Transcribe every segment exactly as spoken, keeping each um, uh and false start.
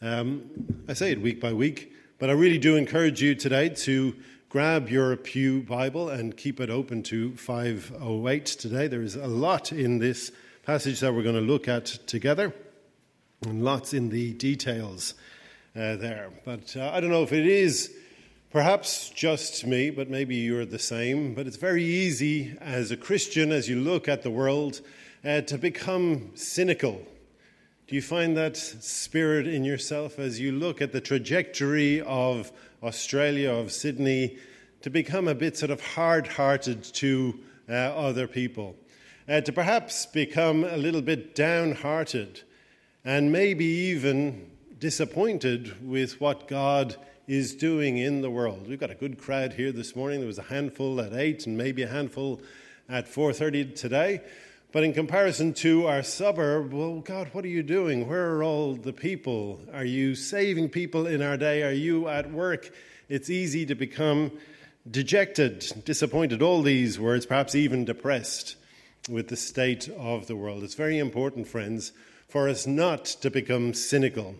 Um, I say it week by week, but I really do encourage you today to grab your pew Bible and keep it open to five oh eight today. There is a lot in this passage that we're going to look at together, and lots in the details uh, there. But uh, I don't know if it is perhaps just me, but maybe you're the same. But it's very easy as a Christian, as you look at the world, uh, to become cynical. Do you find that spirit in yourself as you look at the trajectory of Australia, of Sydney, to become a bit sort of hard-hearted to uh, other people? Uh, to perhaps become a little bit downhearted and maybe even disappointed with what God is doing in the world. We've got a good crowd here this morning. There was a handful at eight and maybe a handful at four thirty today. But in comparison to our suburb, well, God, what are you doing? Where are all the people? Are you saving people in our day? Are you at work? It's easy to become dejected, disappointed, all these words, perhaps even depressed with the state of the world. It's very important, friends, for us not to become cynical,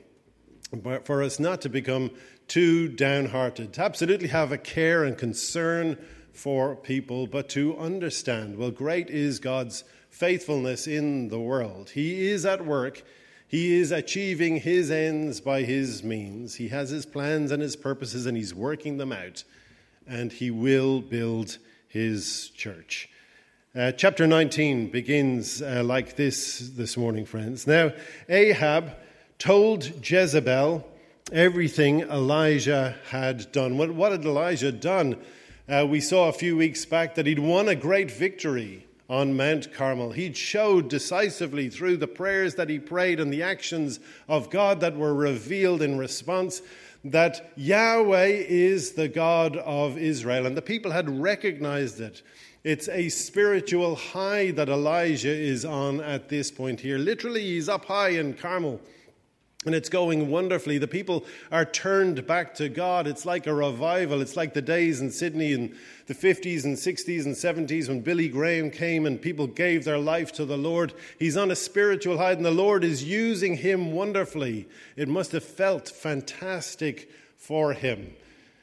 but for us not to become too downhearted, to absolutely have a care and concern for people, but to understand, well, great is God's faithfulness in the world. He is at work. He is achieving his ends by his means. He has his plans and his purposes, and he's working them out. And he will build his church. Uh, chapter nineteen begins uh, like this this morning, friends. Now, Ahab told Jezebel everything Elijah had done. What, what had Elijah done? Uh, we saw a few weeks back that he'd won a great victory on Mount Carmel. He'd showed decisively through the prayers that he prayed and the actions of God that were revealed in response that Yahweh is the God of Israel. And the people had recognized it. It's a spiritual high that Elijah is on at this point here. Literally, he's up high in Carmel. And it's going wonderfully. The people are turned back to God. It's like a revival. It's like the days in Sydney in the fifties and sixties and seventies when Billy Graham came and people gave their life to the Lord. He's on a spiritual high and the Lord is using him wonderfully. It must have felt fantastic for him.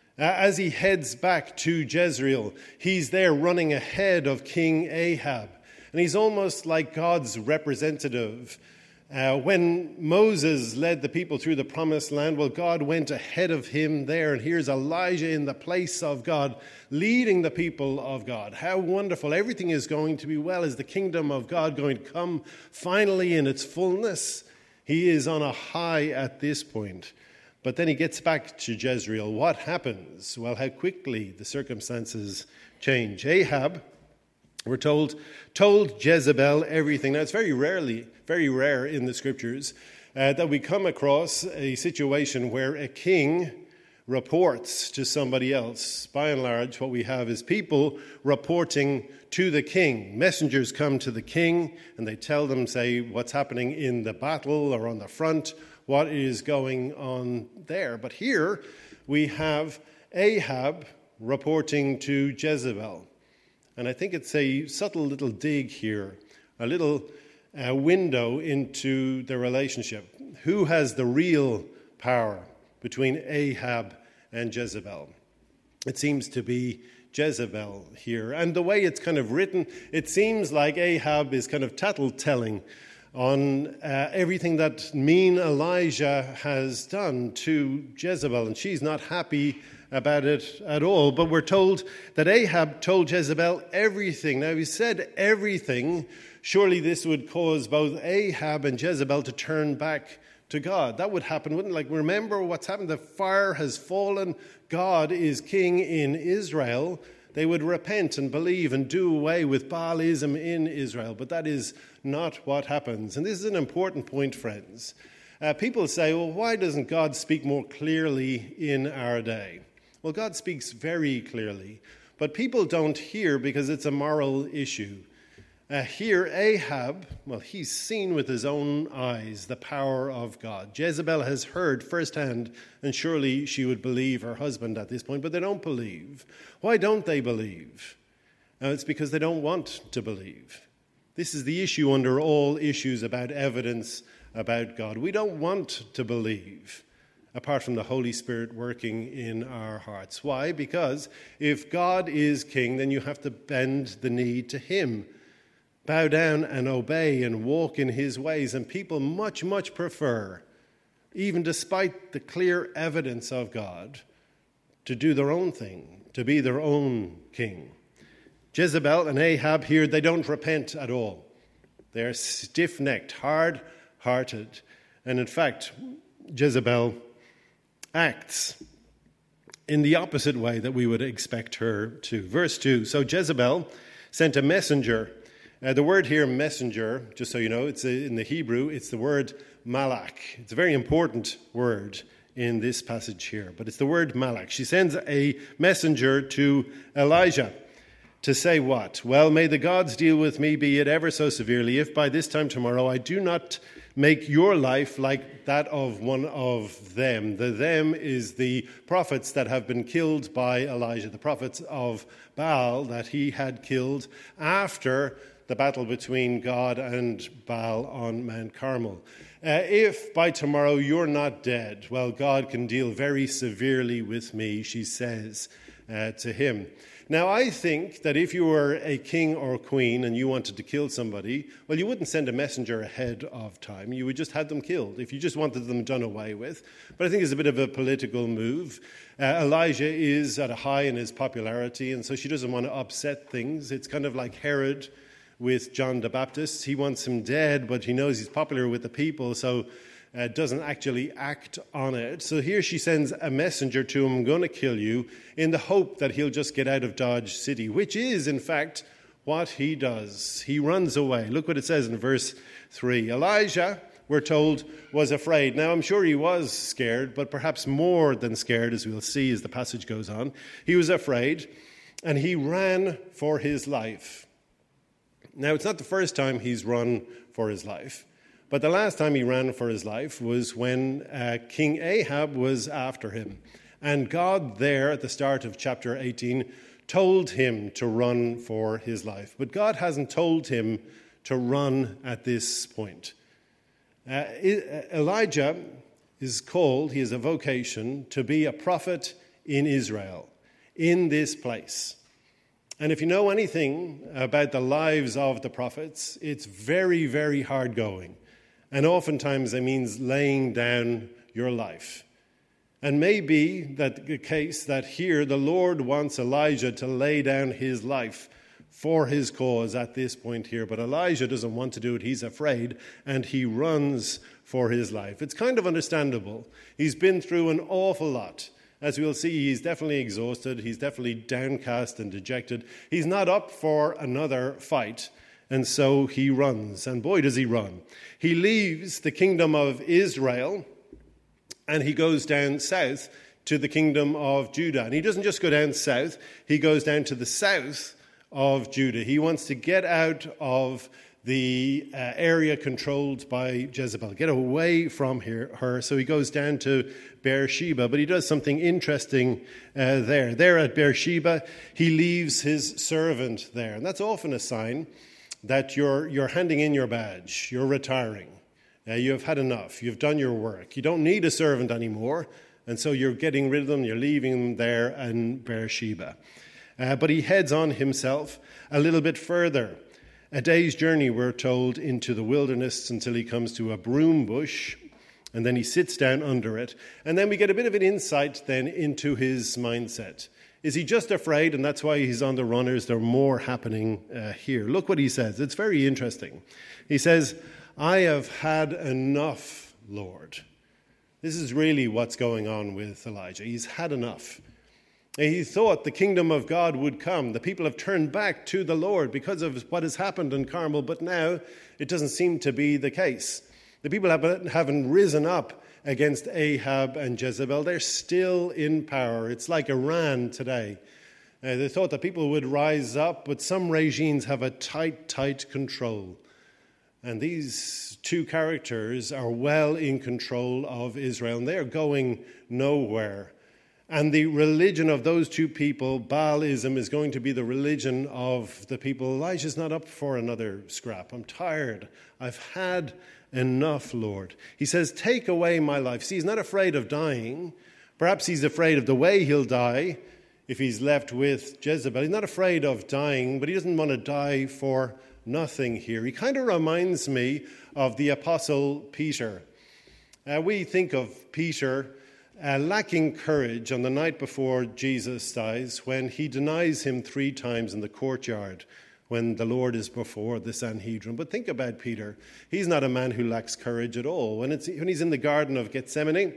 As he heads back to Jezreel, he's there running ahead of King Ahab. And he's almost like God's representative. Uh, when Moses led the people through the promised land, well, God went ahead of him there. And here's Elijah in the place of God, leading the people of God. How wonderful. Everything is going to be well. Is the kingdom of God going to come finally in its fullness? He is on a high at this point. But then he gets back to Jezreel. What happens? Well, how quickly the circumstances change. Ahab, we're told, told Jezebel everything. Now, it's very rarely, very rare in the scriptures uh, that we come across a situation where a king reports to somebody else. By and large, what we have is people reporting to the king. Messengers come to the king and they tell them, say, what's happening in the battle or on the front, what is going on there. But here we have Ahab reporting to Jezebel. And I think it's a subtle little dig here, a little uh, window into the relationship. Who has the real power between Ahab and Jezebel? It seems to be Jezebel here. And the way it's kind of written, it seems like Ahab is kind of tattletelling on uh, everything that mean Elijah has done to Jezebel. And she's not happy about it at all. But we're told that Ahab told Jezebel everything. Now, if he said everything, surely this would cause both Ahab and Jezebel to turn back to God. That would happen, wouldn't it? Like, remember what's happened. The fire has fallen. God is king in Israel. They would repent and believe and do away with Baalism in Israel. But that is not what happens. And this is an important point, friends. Uh, people say, well, why doesn't God speak more clearly in our day? Well, God speaks very clearly, but people don't hear because it's a moral issue. Uh, here, Ahab, well, he's seen with his own eyes the power of God. Jezebel has heard firsthand, and surely she would believe her husband at this point, but they don't believe. Why don't they believe? Uh, it's because they don't want to believe. This is the issue under all issues about evidence about God. We don't want to believe. apart from the Holy Spirit working in our hearts. Why? Because if God is king, then you have to bend the knee to him. Bow down and obey and walk in his ways. And people much, much prefer, even despite the clear evidence of God, to do their own thing, to be their own king. Jezebel and Ahab here, they don't repent at all. They're stiff-necked, hard-hearted. And in fact, Jezebel acts in the opposite way that we would expect her to. Verse two, so Jezebel sent a messenger. Uh, the word here, messenger, just so you know, it's a, in the Hebrew, it's the word malach. It's a very important word in this passage here, but it's the word malach. She sends a messenger to Elijah to say what? Well, may the gods deal with me, be it ever so severely, if by this time tomorrow I do not make your life like that of one of them. The them is the prophets that have been killed by Elijah, the prophets of Baal that he had killed after the battle between God and Baal on Mount Carmel. Uh, if by tomorrow you're not dead, well, God can deal very severely with me, she says uh, to him. Now, I think that if you were a king or queen and you wanted to kill somebody, well, you wouldn't send a messenger ahead of time. You would just have them killed if you just wanted them done away with. But I think it's a bit of a political move. Uh, Elijah is at a high in his popularity, and so she doesn't want to upset things. It's kind of like Herod with John the Baptist. He wants him dead, but he knows he's popular with the people, so uh, doesn't actually act on it. So here she sends a messenger to him, I'm going to kill you, in the hope that he'll just get out of Dodge City, which is, in fact, what he does. He runs away. Look what it says in verse three. Elijah, we're told, was afraid. Now, I'm sure he was scared, but perhaps more than scared, as we'll see as the passage goes on. He was afraid, and he ran for his life. Now, it's not the first time he's run for his life, but the last time he ran for his life was when uh, King Ahab was after him. And God there at the start of chapter eighteen told him to run for his life. But God hasn't told him to run at this point. Uh, Elijah is called, he has a vocation, to be a prophet in Israel, in this place. And if you know anything about the lives of the prophets, it's very, very hard going. And oftentimes it means laying down your life. And maybe that the case that here the Lord wants Elijah to lay down his life for his cause at this point here. But Elijah doesn't want to do it. He's afraid, and he runs for his life. It's kind of understandable. He's been through an awful lot. As we'll see, he's definitely exhausted. He's definitely downcast and dejected. He's not up for another fight, and so he runs. And boy, does he run. He leaves the kingdom of Israel, and he goes down south to the kingdom of Judah. And he doesn't just go down south. He goes down to the south of Judah. He wants to get out of the uh, area controlled by Jezebel, get away from here, her. So he goes down to Beersheba, but he does something interesting uh, there. There at Beersheba, he leaves his servant there. And that's often a sign that you're, you're handing in your badge, you're retiring. Uh, you have had enough, you've done your work. You don't need a servant anymore, and so you're getting rid of them, you're leaving them there in Beersheba. Uh, but he heads on himself a little bit further. A day's journey, we're told, into the wilderness until he comes to a broom bush, and then he sits down under it. And then we get a bit of an insight then into his mindset. Is he just afraid, and that's why he's on the run, or is there more happening uh, here? Look what he says. It's very interesting. He says, I have had enough, Lord. This is really what's going on with Elijah. He's had enough. He thought the kingdom of God would come. The people have turned back to the Lord because of what has happened in Carmel, but now it doesn't seem to be the case. The people haven't risen up against Ahab and Jezebel. They're still in power. It's like Iran today. Uh, they thought that people would rise up, but some regimes have a tight, tight control. And these two characters are well in control of Israel, and they're going nowhere. And the religion of those two people, Baalism, is going to be the religion of the people. Elijah's not up for another scrap. I'm tired. I've had enough, Lord. He says, take away my life. See, he's not afraid of dying. Perhaps he's afraid of the way he'll die if he's left with Jezebel. He's not afraid of dying, but he doesn't want to die for nothing here. He kind of reminds me of the Apostle Peter. Uh, we think of Peter uh, lacking courage on the night before Jesus dies when he denies him three times in the courtyard when the Lord is before the Sanhedrin. But think about Peter. He's not a man who lacks courage at all. When, it's, when he's in the Garden of Gethsemane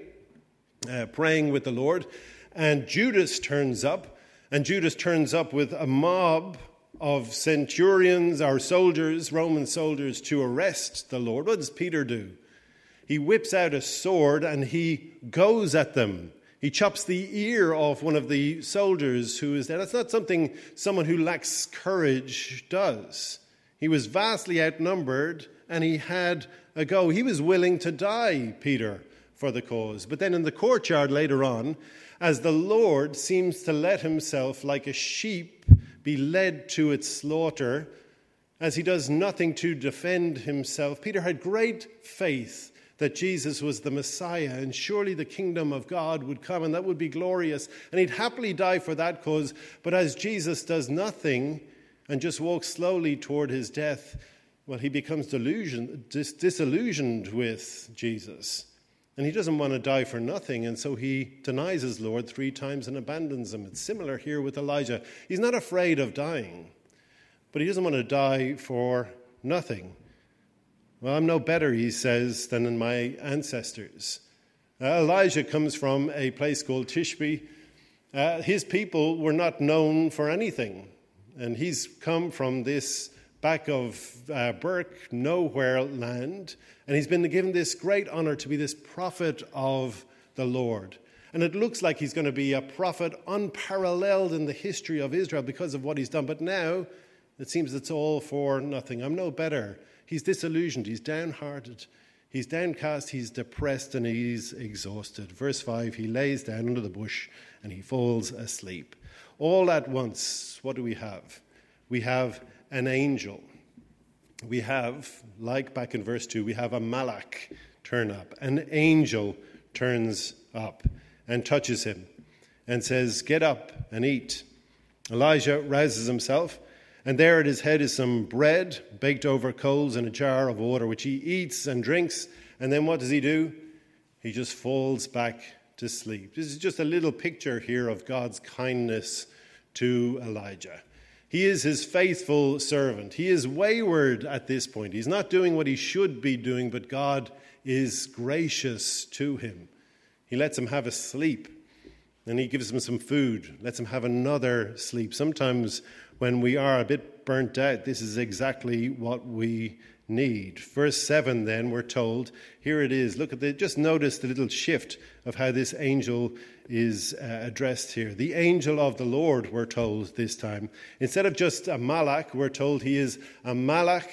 uh, praying with the Lord, and Judas turns up, and Judas turns up with a mob of centurions or soldiers, Roman soldiers, to arrest the Lord. What does Peter do? He whips out a sword and he goes at them. He chops the ear off one of the soldiers who is there. That's not something someone who lacks courage does. He was vastly outnumbered and he had a go. He was willing to die, Peter, for the cause. But then in the courtyard later on, as the Lord seems to let himself, like a sheep, be led to its slaughter, as he does nothing to defend himself, Peter had great faith that Jesus was the Messiah, and surely the kingdom of God would come, and that would be glorious, and he'd happily die for that cause. But as Jesus does nothing and just walks slowly toward his death, well, he becomes delusion, dis- disillusioned with Jesus, and he doesn't want to die for nothing, and so he denies his Lord three times and abandons him. It's similar here with Elijah. He's not afraid of dying, but he doesn't want to die for nothing. Well, I'm no better, he says, than in my ancestors. Uh, Elijah comes from a place called Tishbe. Uh, his people were not known for anything. And he's come from this back of uh, Burke, nowhere land. And he's been given this great honor to be this prophet of the Lord. And it looks like he's going to be a prophet unparalleled in the history of Israel because of what he's done. But now it seems it's all for nothing. I'm no better. He's disillusioned, he's downhearted, he's downcast, he's depressed, and he's exhausted. Verse five, he lays down under the bush and he falls asleep. All at once, what do we have? We have an angel. We have, like back in verse two, we have a malach turn up. An angel turns up and touches him and says, get up and eat. Elijah rouses himself. And there at his head is some bread baked over coals and a jar of water, which he eats and drinks. And then what does he do? He just falls back to sleep. This is just a little picture here of God's kindness to Elijah. He is his faithful servant. He is wayward at this point. He's not doing what he should be doing, but God is gracious to him. He lets him have a sleep. And he gives him some food, lets him have another sleep. Sometimes when we are a bit burnt out, this is exactly what we need. Verse seven, then, we're told, here it is. Look at the, just notice the little shift of how this angel is uh, addressed here. The angel of the Lord, we're told this time. Instead of just a malach, we're told he is a malach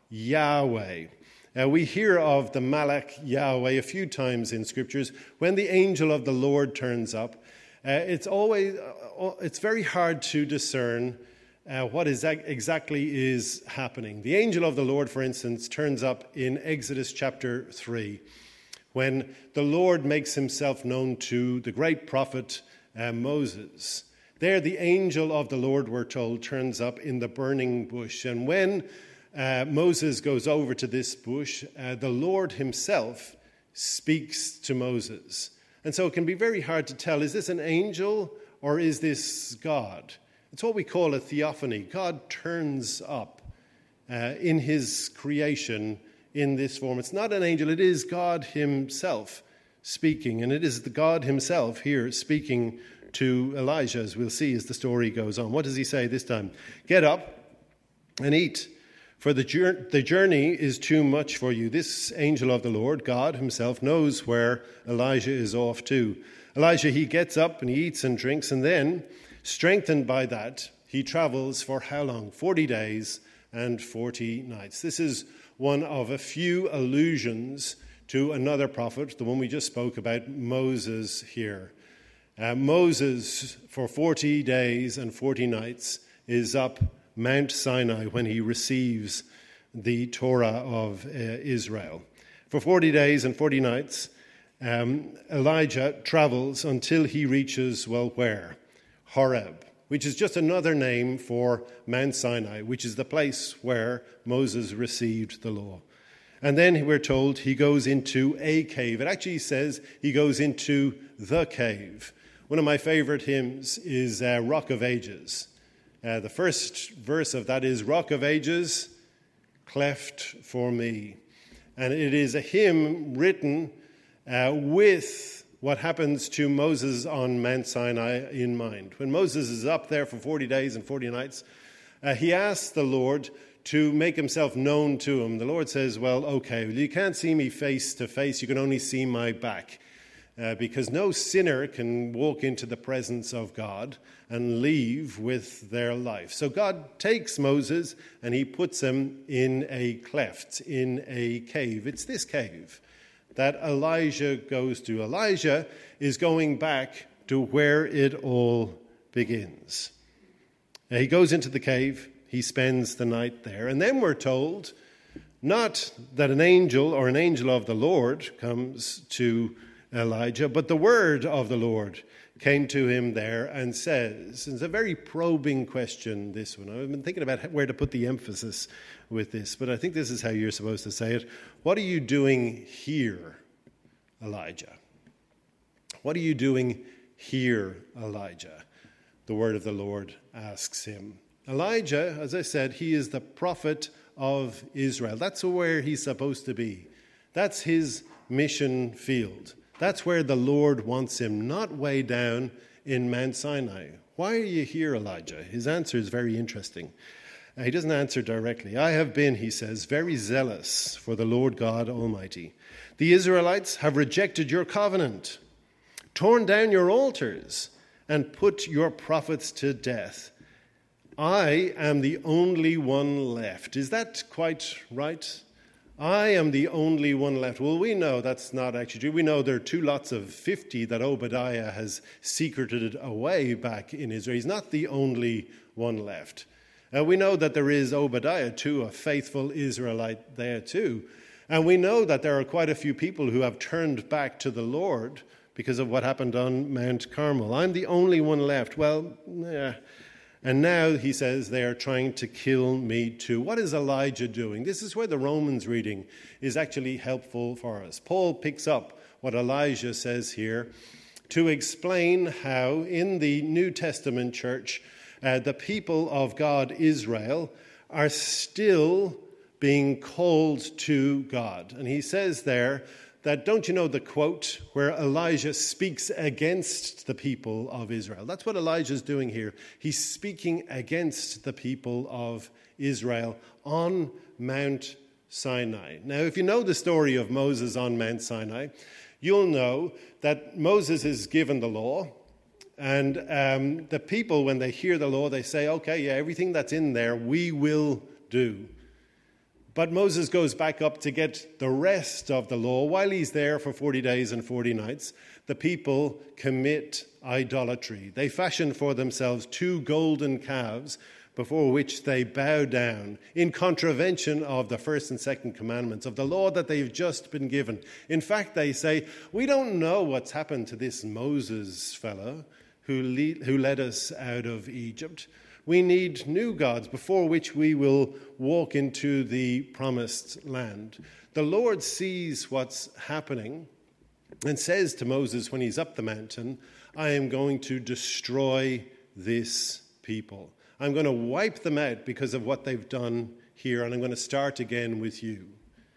Yahweh. Uh, we hear of the malach Yahweh a few times in scriptures. When the angel of the Lord turns up, uh, it's always uh, it's very hard to discern uh, what is exactly is happening. The angel of the Lord, for instance, turns up in Exodus chapter three, when the Lord makes himself known to the great prophet uh, Moses. There, the angel of the Lord, we're told, turns up in the burning bush, and when Uh, Moses goes over to this bush, uh, the Lord himself speaks to Moses. And so it can be very hard to tell, is this an angel or is this God? It's what we call a theophany. God turns up uh, in his creation in this form. It's not an angel, it is God himself speaking. And it is the God himself here speaking to Elijah, as we'll see as the story goes on. What does he say this time? Get up and eat. For the journey is too much for you. This angel of the Lord, God himself, knows where Elijah is off to. Elijah, he gets up and he eats and drinks, and then, strengthened by that, he travels for how long? Forty days and forty nights. This is one of a few allusions to another prophet, the one we just spoke about, Moses here. Uh, Moses, for forty days and forty nights, is up Mount Sinai when he receives the Torah of uh, Israel. For forty days and forty nights, um, Elijah travels until he reaches, well, where? Horeb, which is just another name for Mount Sinai, which is the place where Moses received the law. And then we're told he goes into a cave. It actually says he goes into the cave. One of my favorite hymns is uh, Rock of Ages. Uh, the first verse of that is, Rock of Ages, cleft for me. And it is a hymn written uh, with what happens to Moses on Mount Sinai in mind. When Moses is up there for forty days and forty nights, uh, he asks the Lord to make himself known to him. The Lord says, well, okay, well, you can't see me face to face, you can only see my back. Uh, because no sinner can walk into the presence of God and leave with their life. So God takes Moses and he puts him in a cleft, in a cave. It's this cave that Elijah goes to. Elijah is going back to where it all begins. Now, he goes into the cave, he spends the night there, and then we're told not that an angel or an angel of the Lord comes to Elijah, but the word of the Lord came to him there and says, it's a very probing question, this one. I've been thinking about where to put the emphasis with this, but I think this is how you're supposed to say it. What are you doing here, Elijah? What are you doing here, Elijah? The word of the Lord asks him. Elijah, as I said, he is the prophet of Israel. That's where he's supposed to be. That's his mission field. That's where the Lord wants him, not way down in Mount Sinai. Why are you here, Elijah? His answer is very interesting. Uh, he doesn't answer directly. I have been, he says, very zealous for the Lord God Almighty. The Israelites have rejected your covenant, torn down your altars, and put your prophets to death. I am the only one left. Is that quite right? I am the only one left. Well, we know that's not actually true. We know there are two lots of fifty that Obadiah has secreted away back in Israel. He's not the only one left. Uh, we know that there is Obadiah too, a faithful Israelite there too. And we know that there are quite a few people who have turned back to the Lord because of what happened on Mount Carmel. I'm the only one left. Well, yeah. And now, he says, they are trying to kill me too. What is Elijah doing? This is where the Romans reading is actually helpful for us. Paul picks up what Elijah says here to explain how in the New Testament church, uh, the people of God, Israel, are still being called to God. And he says there that, don't you know the quote where Elijah speaks against the people of Israel? That's what Elijah's doing here. He's speaking against the people of Israel on Mount Sinai. Now, if you know the story of Moses on Mount Sinai, you'll know that Moses is given the law, and um, the people, when they hear the law, they say, okay, yeah, everything that's in there, we will do. But Moses goes back up to get the rest of the law. While he's there for forty days and forty nights, the people commit idolatry. They fashion for themselves two golden calves before which they bow down in contravention of the first and second commandments of the law that they've just been given. In fact, they say, we don't know what's happened to this Moses fellow who lead, who led us out of Egypt. We need new gods before which we will walk into the promised land. The Lord sees what's happening and says to Moses when he's up the mountain, I am going to destroy this people. I'm going to wipe them out because of what they've done here, and I'm going to start again with you.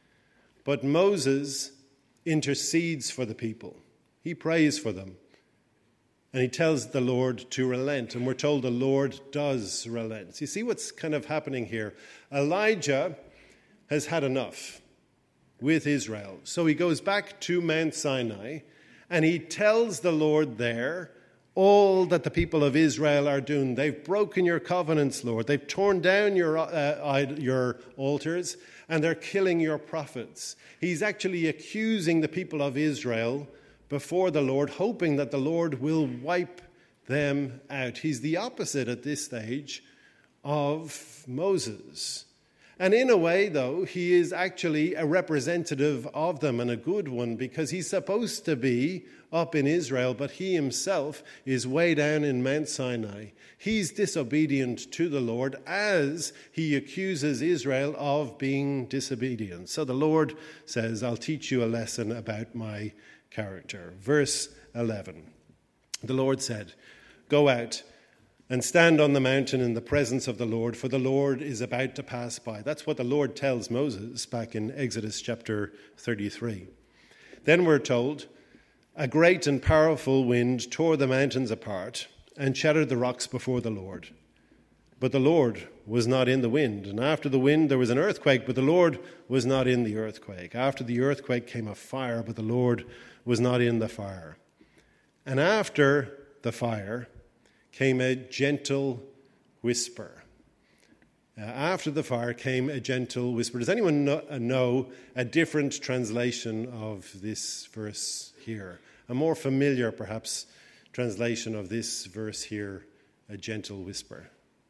But Moses intercedes for the people. He prays for them. And he tells the Lord to relent. And we're told the Lord does relent. So you see what's kind of happening here? Elijah has had enough with Israel. So he goes back to Mount Sinai and he tells the Lord there all that the people of Israel are doing. They've broken your covenants, Lord. They've torn down your, uh, your altars and they're killing your prophets. He's actually accusing the people of Israel before the Lord, hoping that the Lord will wipe them out. He's the opposite at this stage of Moses. And in a way, though, he is actually a representative of them, and a good one, because he's supposed to be up in Israel, but he himself is way down in Mount Sinai. He's disobedient to the Lord as he accuses Israel of being disobedient. So the Lord says, I'll teach you a lesson about my character. Verse eleven, the Lord said, go out and stand on the mountain in the presence of the Lord, for the Lord is about to pass by. That's what the Lord tells Moses back in Exodus chapter thirty-three. Then we're told, a great and powerful wind tore the mountains apart and shattered the rocks before the Lord. But the Lord was not in the wind. And after the wind there was an earthquake, but the Lord was not in the earthquake. After the earthquake came a fire, but the Lord was not in the fire. And after the fire came a gentle whisper. Uh, after the fire came a gentle whisper. Does anyone know, uh, know a different translation of this verse here? A more familiar, perhaps, translation of this verse here, a gentle whisper.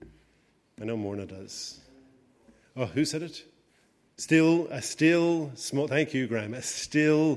I know Morna does. Oh, who said it? Still, a still, small, thank you, Graham, a still,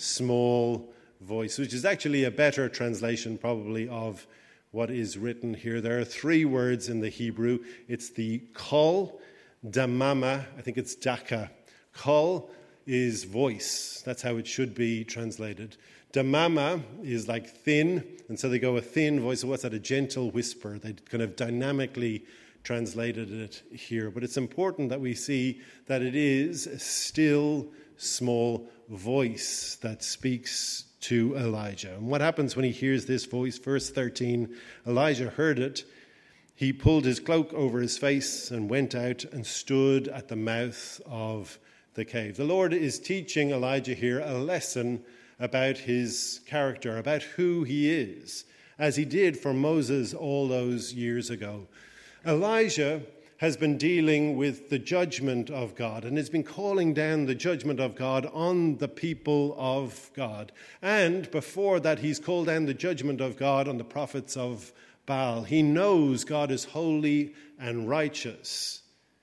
small voice, which is actually a better translation probably of what is written here. There are three words in the Hebrew. It's the kol, damama, I think it's daka. Kol is voice. That's how it should be translated. Damama is like thin, and so they go a thin voice. So what's that? A gentle whisper. They kind of dynamically translated it here. But it's important that we see that it is a still, small voice that speaks to Elijah. And what happens when he hears this voice? Verse thirteen, Elijah heard it. He pulled his cloak over his face and went out and stood at the mouth of the cave. The Lord is teaching Elijah here a lesson about his character, about who he is, as he did for Moses all those years ago. Elijah has been dealing with the judgment of God and has been calling down the judgment of God on the people of God. And before that, he's called down the judgment of God on the prophets of Baal. He knows God is holy and righteous,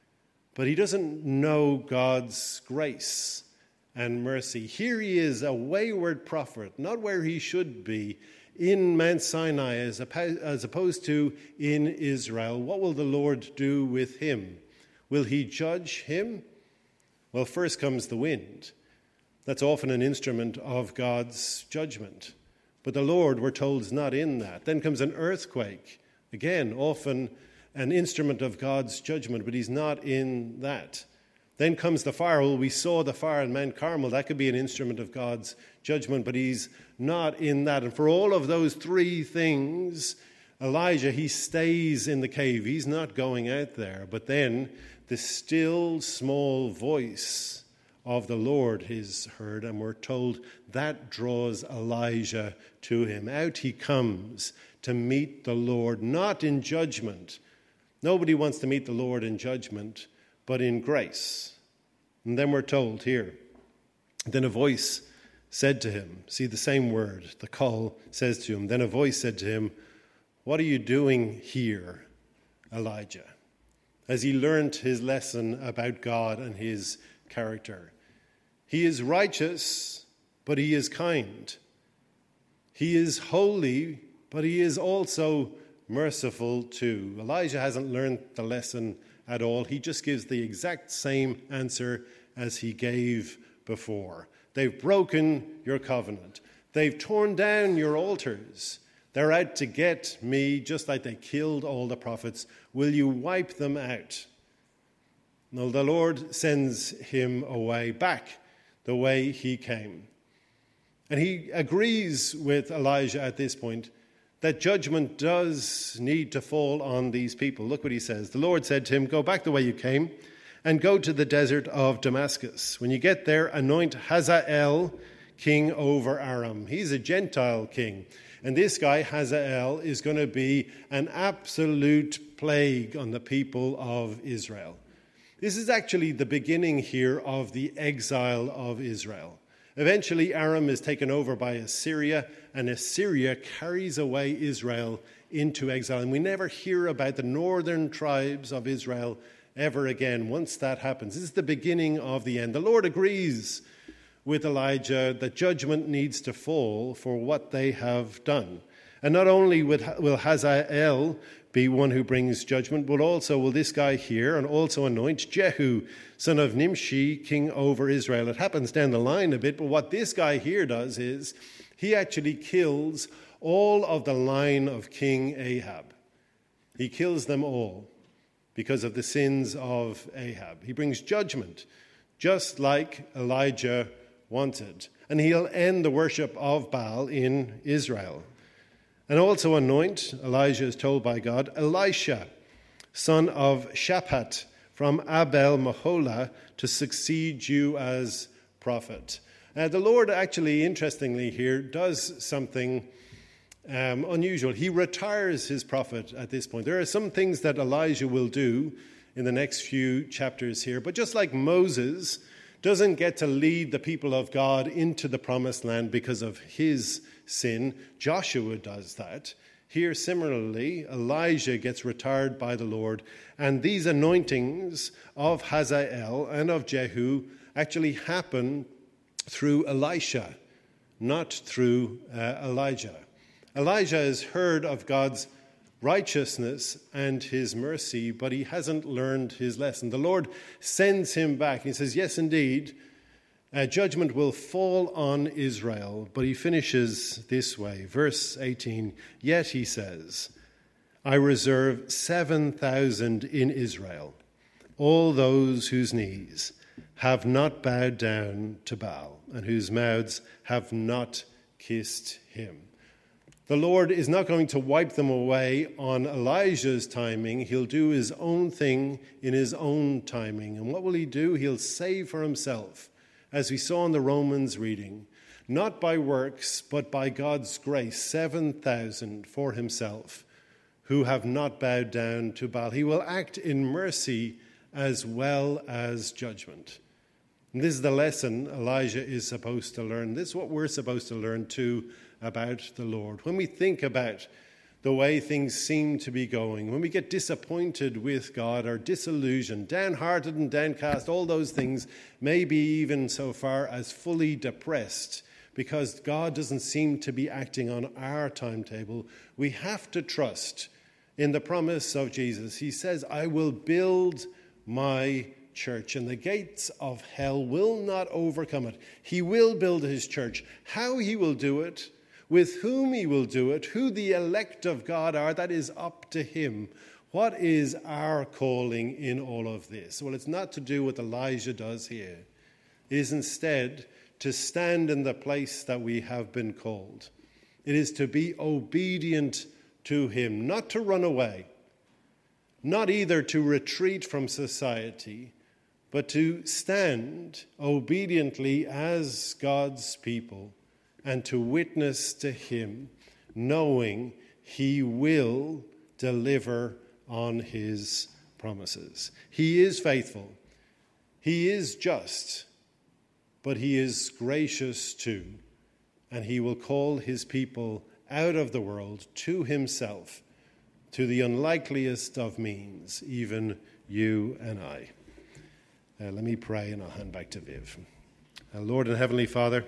but he doesn't know God's grace and mercy. Here he is, a wayward prophet, not where he should be, in Mount Sinai as opposed to in Israel. What will the Lord do with him? Will he judge him? Well, first comes the wind. That's often an instrument of God's judgment. But the Lord, we're told, is not in that. Then comes an earthquake. Again, often an instrument of God's judgment, but he's not in that. Then comes the fire. Well, we saw the fire in Mount Carmel. That could be an instrument of God's judgment, but he's not in that. And for all of those three things, Elijah, he stays in the cave. He's not going out there. But then the still small voice of the Lord is heard, and we're told that draws Elijah to him. Out he comes to meet the Lord, not in judgment. Nobody wants to meet the Lord in judgment, but in grace. And then we're told here, then a voice said to him, see the same word, the call says to him, then a voice said to him, what are you doing here, Elijah? As he learned his lesson about God and his character. He is righteous, but he is kind. He is holy, but he is also merciful too. Elijah hasn't learned the lesson at all. He just gives the exact same answer as he gave before. They've broken your covenant. They've torn down your altars. They're out to get me, just like they killed all the prophets. Will you wipe them out? No, the Lord sends him away back the way he came. And he agrees with Elijah at this point that judgment does need to fall on these people. Look what he says. The Lord said to him, go back the way you came and go to the desert of Damascus. When you get there, anoint Hazael king over Aram. He's a Gentile king. And this guy, Hazael, is going to be an absolute plague on the people of Israel. This is actually the beginning here of the exile of Israel. Eventually, Aram is taken over by Assyria, and Assyria carries away Israel into exile. And we never hear about the northern tribes of Israel ever again once that happens. This is the beginning of the end. The Lord agrees with Elijah that judgment needs to fall for what they have done. And not only will Hazael be one who brings judgment, but also will this guy here and also anoint Jehu, son of Nimshi, king over Israel. It happens down the line a bit, but what this guy here does is he actually kills all of the line of King Ahab. He kills them all because of the sins of Ahab. He brings judgment, just like Elijah wanted. And he'll end the worship of Baal in Israel. And also anoint, Elijah is told by God, Elisha, son of Shaphat, from Abel Maholah, to succeed you as prophet. Uh, the Lord actually, interestingly here, does something um, unusual. He retires his prophet at this point. There are some things that Elijah will do in the next few chapters here, but just like Moses doesn't get to lead the people of God into the promised land because of his sin, Joshua does that. Here, similarly, Elijah gets retired by the Lord, and these anointings of Hazael and of Jehu actually happen through Elisha, not through uh, Elijah. Elijah has heard of God's righteousness and his mercy, but he hasn't learned his lesson. The Lord sends him back. He says, yes, indeed, uh, judgment will fall on Israel. But he finishes this way, verse eighteen, yet he says, I reserve seven thousand in Israel, all those whose knees have not bowed down to Baal and whose mouths have not kissed him. The Lord is not going to wipe them away on Elijah's timing. He'll do his own thing in his own timing. And what will he do? He'll save for himself, as we saw in the Romans reading, not by works, but by God's grace, seven thousand for himself, who have not bowed down to Baal. He will act in mercy as well as judgment. And this is the lesson Elijah is supposed to learn. This is what we're supposed to learn too about the Lord. When we think about the way things seem to be going, when we get disappointed with God or disillusioned, downhearted and downcast, all those things, maybe even so far as fully depressed because God doesn't seem to be acting on our timetable, we have to trust in the promise of Jesus. He says, I will build my church, and the gates of hell will not overcome it. He will build his church. How he will do it, with whom he will do it, who the elect of God are, that is up to him. What is our calling in all of this? Well, it's not to do what Elijah does here. It is instead to stand in the place that we have been called. It is to be obedient to him, not to run away, not either to retreat from society, but to stand obediently as God's people and to witness to him, knowing he will deliver on his promises. He is faithful. He is just, but he is gracious too, and he will call his people out of the world to himself, to the unlikeliest of means, even you and I. Uh, let me pray and I'll hand back to Viv. Uh, Lord and Heavenly Father,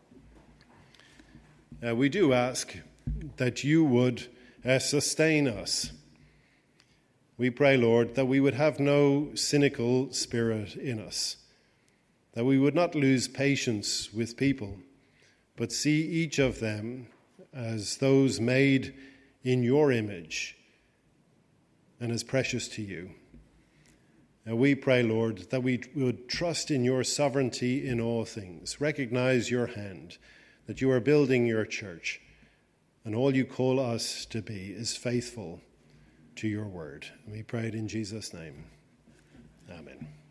uh, we do ask that you would uh, sustain us. We pray, Lord, that we would have no cynical spirit in us, that we would not lose patience with people, but see each of them as those made in your image and as precious to you. And we pray, Lord, that we would trust in your sovereignty in all things, recognize your hand, that you are building your church, and all you call us to be is faithful to your word. And we pray it in Jesus' name. Amen.